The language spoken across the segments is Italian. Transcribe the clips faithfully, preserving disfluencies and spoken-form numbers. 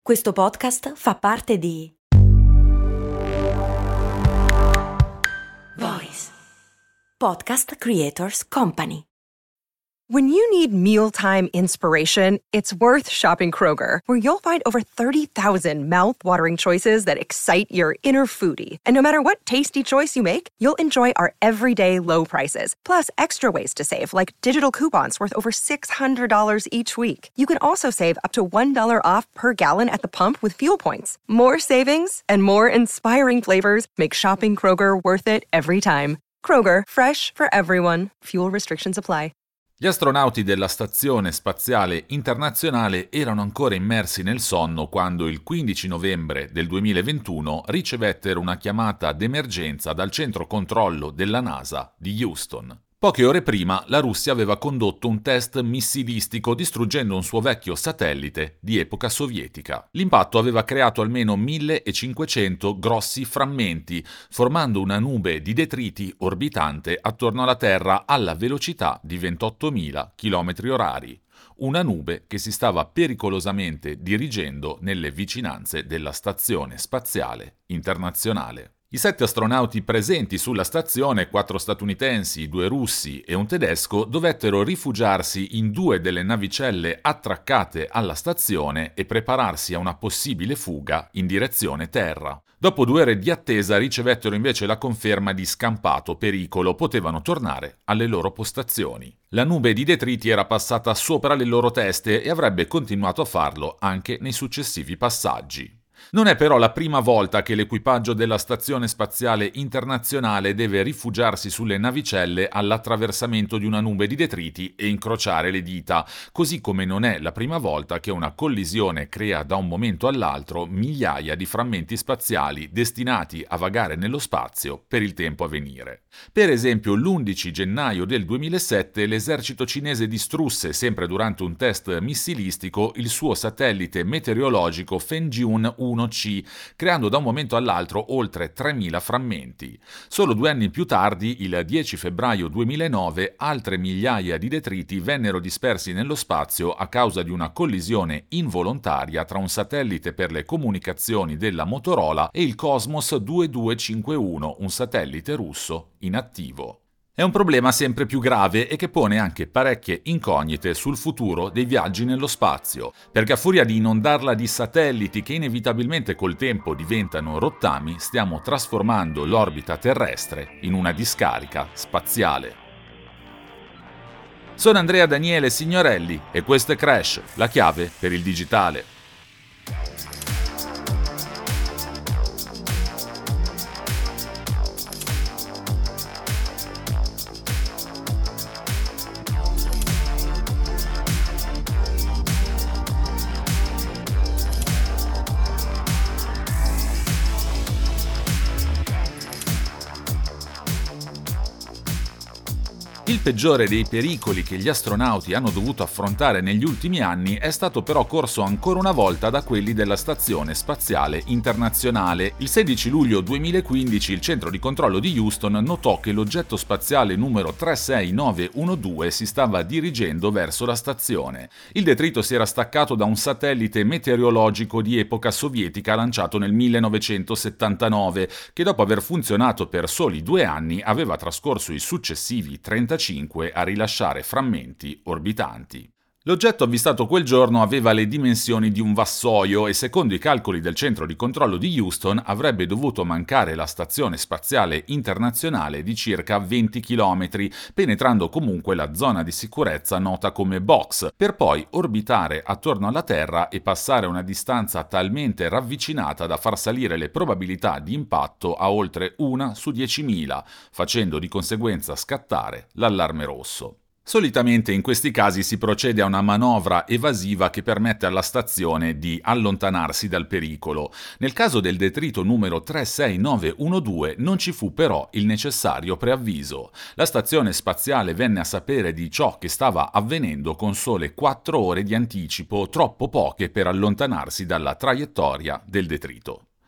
Questo podcast fa parte di Voice Podcast Creators Company. When you need mealtime inspiration, it's worth shopping Kroger, where you'll find over thirty thousand mouth-watering choices that excite your inner foodie. And no matter what tasty choice you make, you'll enjoy our everyday low prices, plus extra ways to save, like digital coupons worth over six hundred dollars each week. You can also save up to one dollar off per gallon at the pump with fuel points. More savings and more inspiring flavors make shopping Kroger worth it every time. Kroger, fresh for everyone. Fuel restrictions apply. Gli astronauti della Stazione Spaziale Internazionale erano ancora immersi nel sonno quando il quindici novembre del duemilaventuno ricevettero una chiamata d'emergenza dal centro controllo della NASA di Houston. Poche ore prima la Russia aveva condotto un test missilistico distruggendo un suo vecchio satellite di epoca sovietica. L'impatto aveva creato almeno millecinquecento grossi frammenti, formando una nube di detriti orbitante attorno alla Terra alla velocità di ventottomila chilometri orari. Una nube che si stava pericolosamente dirigendo nelle vicinanze della Stazione Spaziale Internazionale. I sette astronauti presenti sulla stazione, quattro statunitensi, due russi e un tedesco, dovettero rifugiarsi in due delle navicelle attraccate alla stazione e prepararsi a una possibile fuga in direzione Terra. Dopo due ore di attesa ricevettero invece la conferma di scampato pericolo, potevano tornare alle loro postazioni. La nube di detriti era passata sopra le loro teste e avrebbe continuato a farlo anche nei successivi passaggi. Non è però la prima volta che l'equipaggio della Stazione Spaziale Internazionale deve rifugiarsi sulle navicelle all'attraversamento di una nube di detriti e incrociare le dita, così come non è la prima volta che una collisione crea da un momento all'altro migliaia di frammenti spaziali destinati a vagare nello spazio per il tempo a venire. Per esempio, l'undici gennaio del duemilasette l'esercito cinese distrusse, sempre durante un test missilistico, il suo satellite meteorologico Fengjun uno C, creando da un momento all'altro oltre tremila frammenti. Solo due anni più tardi, il dieci febbraio duemilanove, altre migliaia di detriti vennero dispersi nello spazio a causa di una collisione involontaria tra un satellite per le comunicazioni della Motorola e il Cosmos ventidue cinquantuno, un satellite russo inattivo. È un problema sempre più grave e che pone anche parecchie incognite sul futuro dei viaggi nello spazio, perché a furia di inondarla di satelliti che inevitabilmente col tempo diventano rottami, stiamo trasformando l'orbita terrestre in una discarica spaziale. Sono Andrea Daniele Signorelli e questo è Crash, la chiave per il digitale. Il peggiore dei pericoli che gli astronauti hanno dovuto affrontare negli ultimi anni è stato però corso ancora una volta da quelli della Stazione Spaziale Internazionale. Il sedici luglio duemilaquindici il centro di controllo di Houston notò che l'oggetto spaziale numero tre sei nove uno due si stava dirigendo verso la stazione. Il detrito si era staccato da un satellite meteorologico di epoca sovietica lanciato nel millenovecentosettantanove, che dopo aver funzionato per soli due anni aveva trascorso i successivi trentacinque a rilasciare frammenti orbitanti. L'oggetto avvistato quel giorno aveva le dimensioni di un vassoio e secondo i calcoli del centro di controllo di Houston avrebbe dovuto mancare la Stazione Spaziale Internazionale di circa venti chilometri, penetrando comunque la zona di sicurezza nota come box, per poi orbitare attorno alla Terra e passare una distanza talmente ravvicinata da far salire le probabilità di impatto a oltre una su diecimila, facendo di conseguenza scattare l'allarme rosso. Solitamente in questi casi si procede a una manovra evasiva che permette alla stazione di allontanarsi dal pericolo. Nel caso del detrito numero tre sei nove uno due non ci fu però il necessario preavviso. La stazione spaziale venne a sapere di ciò che stava avvenendo con sole quattro ore di anticipo, troppo poche per allontanarsi dalla traiettoria del detrito.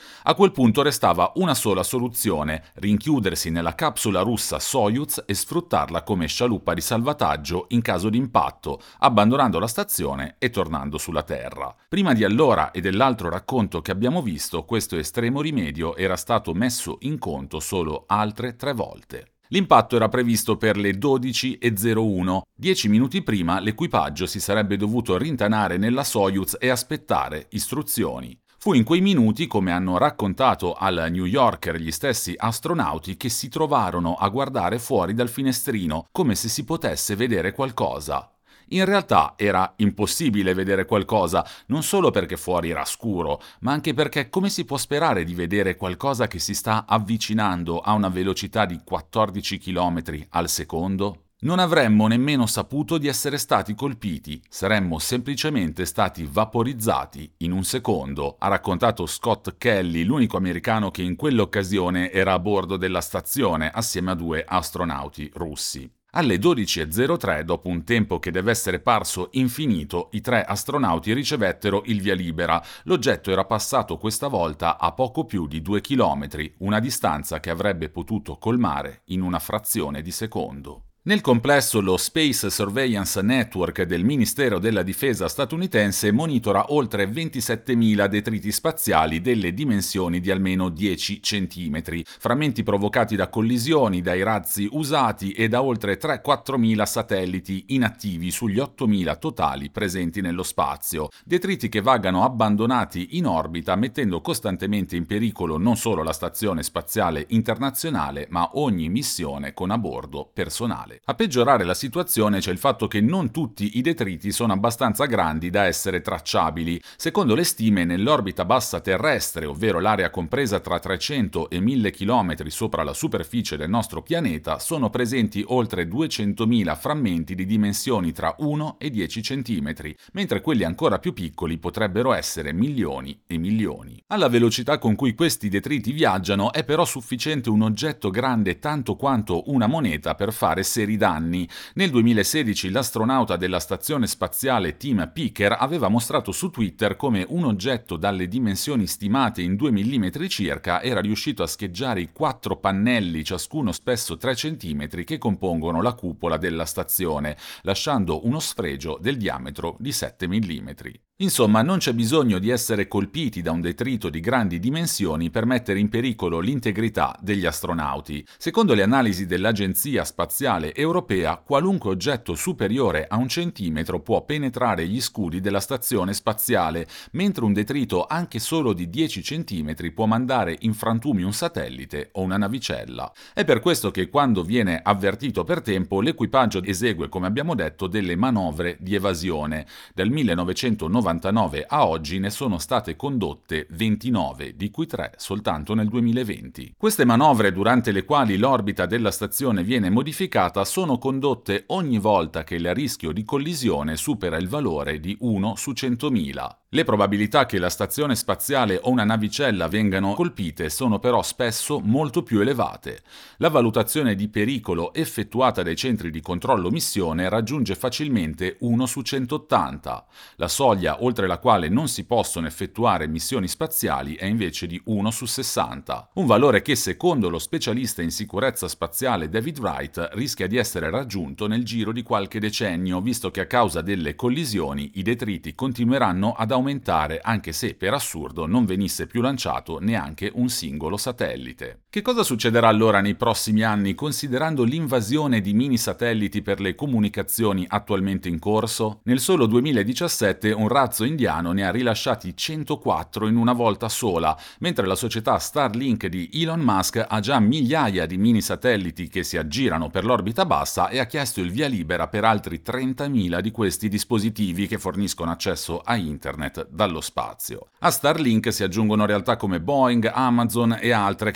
A quel punto restava una sola soluzione: rinchiudersi nella capsula russa Soyuz e sfruttarla come scialuppa di salvataggio in caso di impatto, abbandonando la stazione e tornando sulla Terra. Prima di allora e dell'altro racconto che abbiamo visto, questo estremo rimedio era stato messo in conto solo altre tre volte. L'impatto era previsto per le dodici e zero uno. Dieci minuti prima l'equipaggio si sarebbe dovuto rintanare nella Soyuz e aspettare istruzioni. Fu in quei minuti, come hanno raccontato al New Yorker gli stessi astronauti, che si trovarono a guardare fuori dal finestrino, come se si potesse vedere qualcosa. In realtà era impossibile vedere qualcosa, non solo perché fuori era scuro, ma anche perché come si può sperare di vedere qualcosa che si sta avvicinando a una velocità di quattordici chilometri al secondo? Non avremmo nemmeno saputo di essere stati colpiti, saremmo semplicemente stati vaporizzati in un secondo, ha raccontato Scott Kelly, l'unico americano che in quell'occasione era a bordo della stazione assieme a due astronauti russi. Alle dodici e zero tre, dopo un tempo che deve essere parso infinito, i tre astronauti ricevettero il via libera. L'oggetto era passato questa volta a poco più di due chilometri, una distanza che avrebbe potuto colmare in una frazione di secondo. Nel complesso, lo Space Surveillance Network del Ministero della Difesa statunitense monitora oltre ventisettemila detriti spaziali delle dimensioni di almeno dieci centimetri, frammenti provocati da collisioni, dai razzi usati e da oltre tre quattromila satelliti inattivi sugli ottomila totali presenti nello spazio. Detriti che vagano abbandonati in orbita, mettendo costantemente in pericolo non solo la Stazione Spaziale Internazionale, ma ogni missione con a bordo personale. A peggiorare la situazione c'è il fatto che non tutti i detriti sono abbastanza grandi da essere tracciabili. Secondo le stime, nell'orbita bassa terrestre, ovvero l'area compresa tra trecento e mille chilometri sopra la superficie del nostro pianeta, sono presenti oltre duecentomila frammenti di dimensioni tra uno e dieci centimetri, mentre quelli ancora più piccoli potrebbero essere milioni e milioni. Alla velocità con cui questi detriti viaggiano è però sufficiente un oggetto grande tanto quanto una moneta per fare seri danni. Nel duemilasedici l'astronauta della stazione spaziale Tim Picker aveva mostrato su Twitter come un oggetto dalle dimensioni stimate in due millimetri circa era riuscito a scheggiare i quattro pannelli, ciascuno spesso tre centimetri, che compongono la cupola della stazione, lasciando uno sfregio del diametro di sette millimetri. Insomma, non c'è bisogno di essere colpiti da un detrito di grandi dimensioni per mettere in pericolo l'integrità degli astronauti. Secondo le analisi dell'Agenzia Spaziale Europea, qualunque oggetto superiore a un centimetro può penetrare gli scudi della stazione spaziale, mentre un detrito anche solo di dieci centimetri può mandare in frantumi un satellite o una navicella. È per questo che quando viene avvertito per tempo, l'equipaggio esegue, come abbiamo detto, delle manovre di evasione. Dal millenovecentonovantanove a oggi ne sono state condotte ventinove, di cui tre soltanto nel duemilaventi. Queste manovre, durante le quali l'orbita della stazione viene modificata, sono condotte ogni volta che il rischio di collisione supera il valore di uno su centomila. Le probabilità che la stazione spaziale o una navicella vengano colpite sono però spesso molto più elevate. La valutazione di pericolo effettuata dai centri di controllo missione raggiunge facilmente uno su centottanta. La soglia oltre la quale non si possono effettuare missioni spaziali è invece di uno su sessanta. Un valore che, secondo lo specialista in sicurezza spaziale David Wright, rischia di essere raggiunto nel giro di qualche decennio, visto che a causa delle collisioni i detriti continueranno ad aumentare aumentare, anche se per assurdo non venisse più lanciato neanche un singolo satellite. Che cosa succederà allora nei prossimi anni, considerando l'invasione di mini satelliti per le comunicazioni attualmente in corso? Nel solo duemiladiciassette un razzo indiano ne ha rilasciati centoquattro in una volta sola, mentre la società Starlink di Elon Musk ha già migliaia di mini satelliti che si aggirano per l'orbita bassa e ha chiesto il via libera per altri trentamila di questi dispositivi che forniscono accesso a internet dallo spazio. A Starlink si aggiungono realtà come Boeing, Amazon e altre che hanno richiesto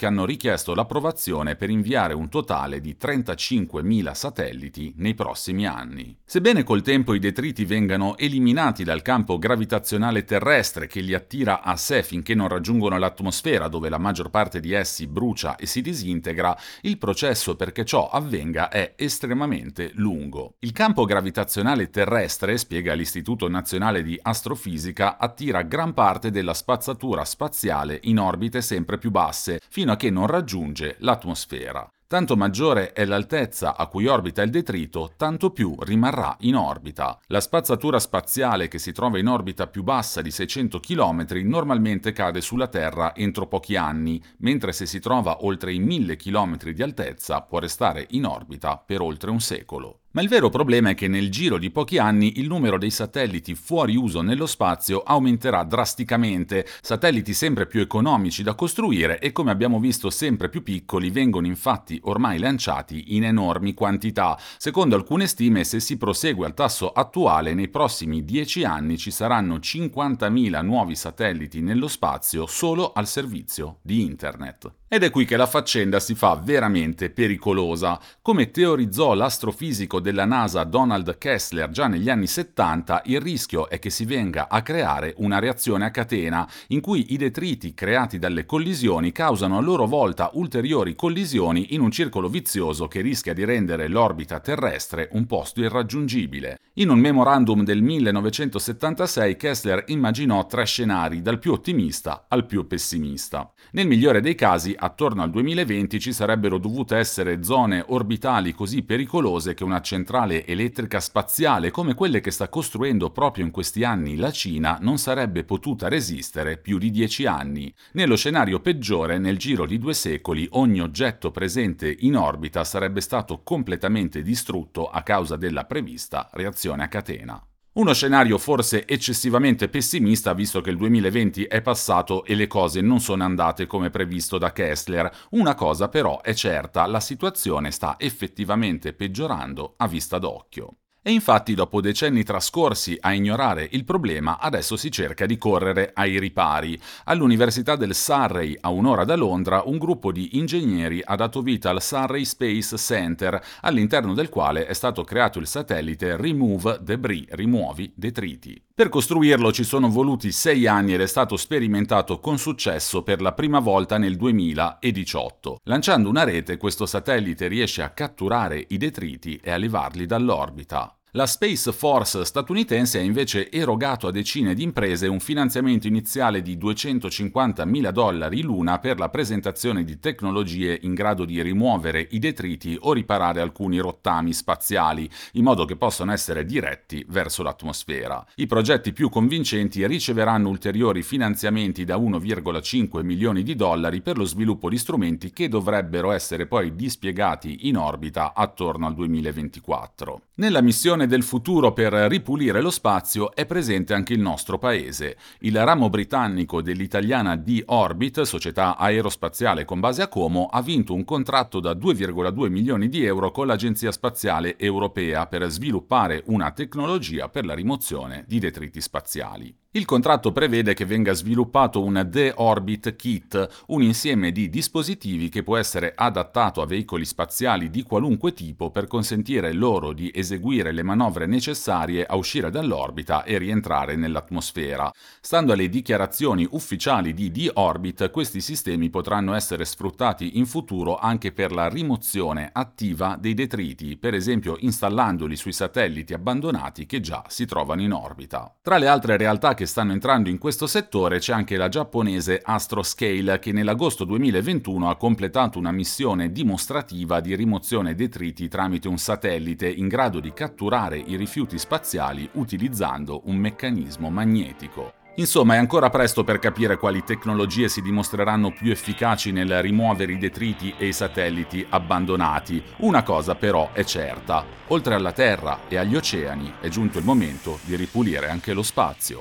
chiesto l'approvazione per inviare un totale di trentacinquemila satelliti nei prossimi anni. Sebbene col tempo i detriti vengano eliminati dal campo gravitazionale terrestre che li attira a sé finché non raggiungono l'atmosfera, dove la maggior parte di essi brucia e si disintegra, il processo perché ciò avvenga è estremamente lungo. Il campo gravitazionale terrestre, spiega l'Istituto Nazionale di Astrofisica, attira gran parte della spazzatura spaziale in orbite sempre più basse, fino a che non raggiunge l'atmosfera. Tanto maggiore è l'altezza a cui orbita il detrito, tanto più rimarrà in orbita. La spazzatura spaziale che si trova in orbita più bassa di seicento chilometri normalmente cade sulla Terra entro pochi anni, mentre se si trova oltre i mille chilometri di altezza può restare in orbita per oltre un secolo. Ma il vero problema è che nel giro di pochi anni il numero dei satelliti fuori uso nello spazio aumenterà drasticamente, satelliti sempre più economici da costruire e, come abbiamo visto, sempre più piccoli, vengono infatti ormai lanciati in enormi quantità. Secondo alcune stime, se si prosegue al tasso attuale, nei prossimi dieci anni ci saranno cinquantamila nuovi satelliti nello spazio solo al servizio di Internet. Ed è qui che la faccenda si fa veramente pericolosa. Come teorizzò l'astrofisico della NASA Donald Kessler già negli anni settanta, il rischio è che si venga a creare una reazione a catena, in cui i detriti creati dalle collisioni causano a loro volta ulteriori collisioni in un circolo vizioso che rischia di rendere l'orbita terrestre un posto irraggiungibile. In un memorandum del millenovecentosettantasei Kessler immaginò tre scenari, dal più ottimista al più pessimista. Nel migliore dei casi, attorno al duemilaventi ci sarebbero dovute essere zone orbitali così pericolose che una centrale elettrica spaziale come quelle che sta costruendo proprio in questi anni la Cina non sarebbe potuta resistere più di dieci anni. Nello scenario peggiore, nel giro di due secoli, ogni oggetto presente in orbita sarebbe stato completamente distrutto a causa della prevista reazione a catena. Uno scenario forse eccessivamente pessimista, visto che il duemilaventi è passato e le cose non sono andate come previsto da Kessler. Una cosa però è certa: la situazione sta effettivamente peggiorando a vista d'occhio. E infatti, dopo decenni trascorsi a ignorare il problema, adesso si cerca di correre ai ripari. All'Università del Surrey, a un'ora da Londra, un gruppo di ingegneri ha dato vita al Surrey Space Center, all'interno del quale è stato creato il satellite Remove Debris, rimuovi detriti. Per costruirlo ci sono voluti sei anni ed è stato sperimentato con successo per la prima volta nel duemiladiciotto. Lanciando una rete, questo satellite riesce a catturare i detriti e a levarli dall'orbita. La Space Force statunitense ha invece erogato a decine di imprese un finanziamento iniziale di duecentocinquantamila dollari l'una per la presentazione di tecnologie in grado di rimuovere i detriti o riparare alcuni rottami spaziali, in modo che possano essere diretti verso l'atmosfera. I progetti più convincenti riceveranno ulteriori finanziamenti da uno virgola cinque milioni di dollari per lo sviluppo di strumenti che dovrebbero essere poi dispiegati in orbita attorno al duemilaventiquattro. Nella missione del futuro per ripulire lo spazio è presente anche il nostro paese. Il ramo britannico dell'italiana D-Orbit, società aerospaziale con base a Como, ha vinto un contratto da due virgola due milioni di euro con l'Agenzia Spaziale Europea per sviluppare una tecnologia per la rimozione di detriti spaziali. Il contratto prevede che venga sviluppato un D-Orbit Kit, un insieme di dispositivi che può essere adattato a veicoli spaziali di qualunque tipo per consentire loro di eseguire le manovre necessarie a uscire dall'orbita e rientrare nell'atmosfera. Stando alle dichiarazioni ufficiali di D-Orbit, questi sistemi potranno essere sfruttati in futuro anche per la rimozione attiva dei detriti, per esempio installandoli sui satelliti abbandonati che già si trovano in orbita. Tra le altre realtà che stanno entrando in questo settore c'è anche la giapponese Astroscale, che nell'agosto duemilaventuno ha completato una missione dimostrativa di rimozione detriti tramite un satellite in grado di catturare i rifiuti spaziali utilizzando un meccanismo magnetico. Insomma, è ancora presto per capire quali tecnologie si dimostreranno più efficaci nel rimuovere i detriti e i satelliti abbandonati. Una cosa però è certa: oltre alla Terra e agli oceani è giunto il momento di ripulire anche lo spazio.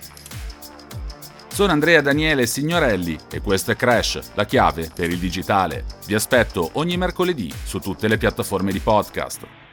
Sono Andrea Daniele Signorelli e questo è Crash, la chiave per il digitale. Vi aspetto ogni mercoledì su tutte le piattaforme di podcast.